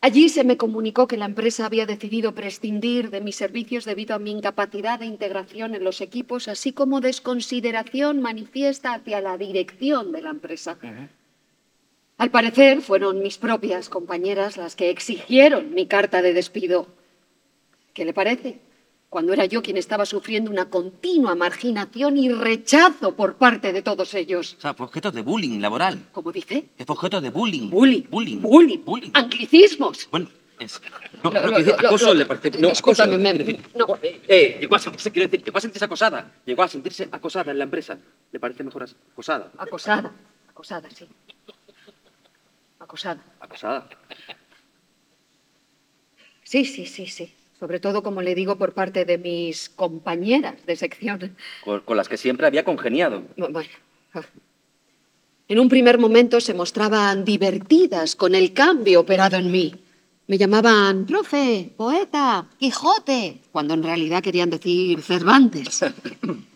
Allí se me comunicó que la empresa había decidido prescindir de mis servicios debido a mi incapacidad de integración en los equipos, así como desconsideración manifiesta hacia la dirección de la empresa. Al parecer, fueron mis propias compañeras las que exigieron mi carta de despido. ¿Qué le parece? Cuando era yo quien estaba sufriendo una continua marginación y rechazo por parte de todos ellos. O sea, fue objeto de bullying laboral. ¿Cómo dice? Es objeto de bullying. Bullying. Bullying. Anglicismos. Bueno, es... No, creo que acoso le parece... No, escúchame, no. Llegó a sentirse, quiero decir, llegó a sentirse acosada. Llegó a sentirse acosada en la empresa. ¿Le parece mejor acosada? Acosada, sí. Acosada. Sí. Sobre todo, como le digo, por parte de mis compañeras de sección. Con las que siempre había congeniado. Bueno. En un primer momento se mostraban divertidas con el cambio operado en mí. Me llamaban profe, poeta, Quijote, cuando en realidad querían decir Cervantes.